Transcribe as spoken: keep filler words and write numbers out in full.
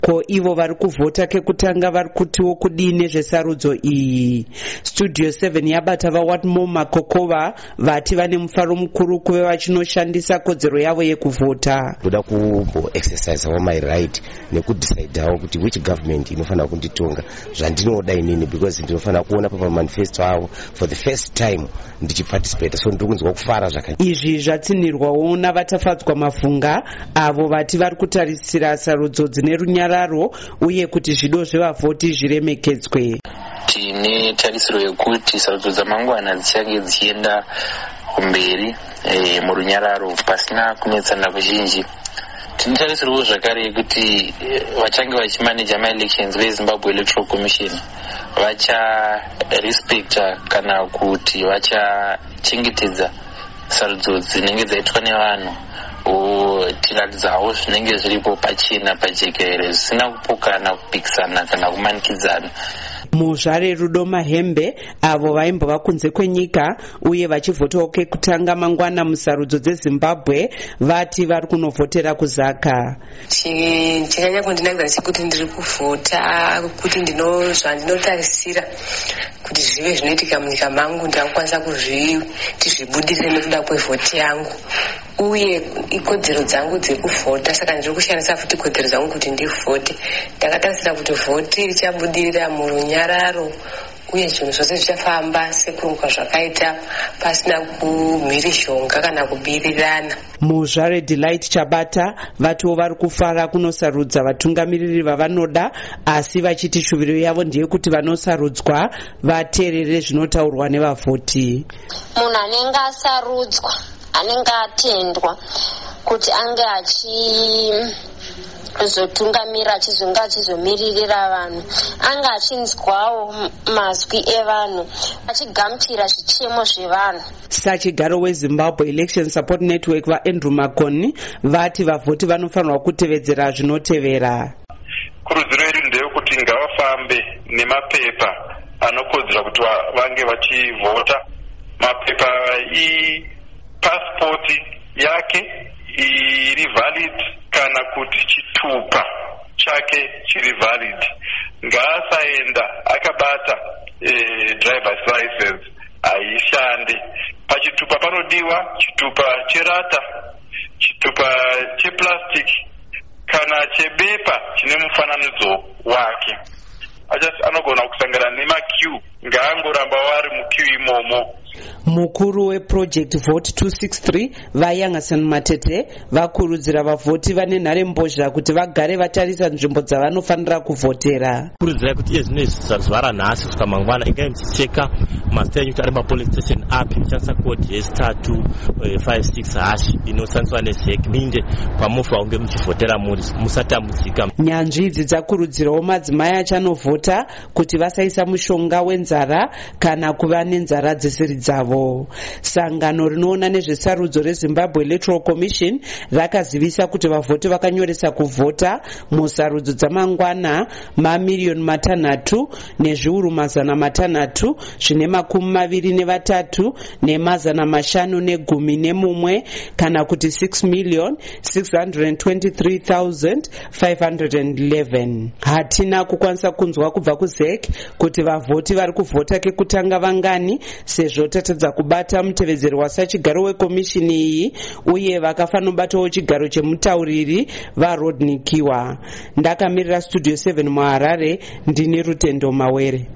Ko ivo vari kuvhota kekutanga vari kutiwo kudii nezvesarudzo iyi. Studio seven yabata vaWatmore Makokova vati vane mufaro mukuru kuve vachinoshandisa kodzero yavo yekuvhota. Kuda kumbo exercise all my right nekudecide hawo kuti which government inofanira kunditonga zvandinoda inini, because ndinofanira kuona papa manifesto avo for the first time ndichiparticipate, so ndikunzwa kufara zvakanaka. Izvi zvatsinirwawo navatafadzwa Mafunga avo vati vari kutarisira sarudzo dzine runyararo uye kuti zvido zvevavhoti zviremekedzwe. Tine tarisiro yekuti sarudzo dzamangwana dzichange dzichienda kumberi e, murunyararo pasina kunetsana kuzhinji. Tine tarisiro zvakare yekuti vachange vachimaneja ma-elections veZimbabwe Electoral Commission vacha respecta kana kuti vachachengetedza sarudzo dzinenge dzaitwa nevanhu tiradzawo zvinenge zviripo pachena pajekerere zvisina kupokana kupikisana kana kumanikidzana. Muzvare Rudo Mahembe avo vaimbova kunze kwenyika uye vachivhotawo kekutanga mangwana musarudzo dzeZimbabwe vati vari kunovhotera kuzaka. Chikanyanya kundinakidza sekuti ndiri kuvhota kuti ndinotarisira kuti zvive zvinoitika munyika mangu ndakukwanisa kuzviti zvibudirire nekuda kwevhoti yangu uye ikodzero dzangu dzekuvhota, saka ndiri kushandisa futi kodzero dzangu kuti ndivhote. Ndakatarisira kuti vhoti richabudirira murunyararo uye zvinhu zvose zvichafamba sekurongwa zvakaita pasina kumhirizhonga kana kubirirana. Muzvare Delight Chabata vatiwo vari kufara kunosarudza vatungamiriri vavanoda, asi vachiti shuviro yavo ndeyekuti vanosarudzwa vateerere zvinotaurwa nevavhoti. Munhu anenge asarudzwa, anenge atendwa kuti ange achi zotungamira achizonga achizomiririra vanhu, anga achinzwawo mazwi evanhu, achigamuchira zvichemo zvevanhu. Sachigaro weZimbabwe Election Support Network vaAndrew Makoni vati vavhoti vanofanirwa kutevedzera zvinotevera. Kurudziro yedu ndeyekuti ngavafambe nemapepa anokodzera kuti vange vachivhota. Mapepa ipasipoti yake iri valid kana kuti chitupa chake chiri valid. Ngaasaenda akabata e, driver's license aishande. Pachitupa panodiwa chitupa cherata, chitupa cheplastic kana chebepa chine mufananidzo wake. Achasi anogona kusangana nemaqueue, ngaangoramba wari muqueue imomo. Mukuru weproject Vote two sixty-three vaYangasan Matete vakurudzira vavhoti vane nhare mbozha kuti vagare vatarisa nzvimbo dzavanofanira kuvhotera. Kurudzira kuti iye zvino zvara nhasi kusvika mangwana ingai muchicheka mazita enyu kuti ari mapolice station api muchandisa kodi yesitatu five six hash inoshandiswa nezek minde pamufa unge muchivhotera muri musatambudzika. Nyanzvi idzi dzakurudzirawo madzimai achanovhota kuti vasaisa mushonga wenzara kana kuva nenzara dzisiri dzavo. Sangano rinoona nezvesarudzo reZimbabwe Electoral Commission rakazivisa kuti vavhoti vakanyoresa kuvhota musarudzo dzamangwana mamiriyoni matanhatu nezviuru mazana matanhatu zvine makumi maviri nevatatu nemazana mashanu negumi nemumwe kana kuti six million six hundred twenty-three thousand five hundred eleven. Hatina kukwanisa kunzwa kubva kuZek kuti vavhoti vari kuvhota kekutanga vangani, sezvo tatadza kubata mutevedzeri wasachigaro wekomishini iyi uye vakafanobatawo chigaro chemutauriri vaRodney Kiwa. Ndakamirira Studio seven muHarare, ndini Rutendo Mawere.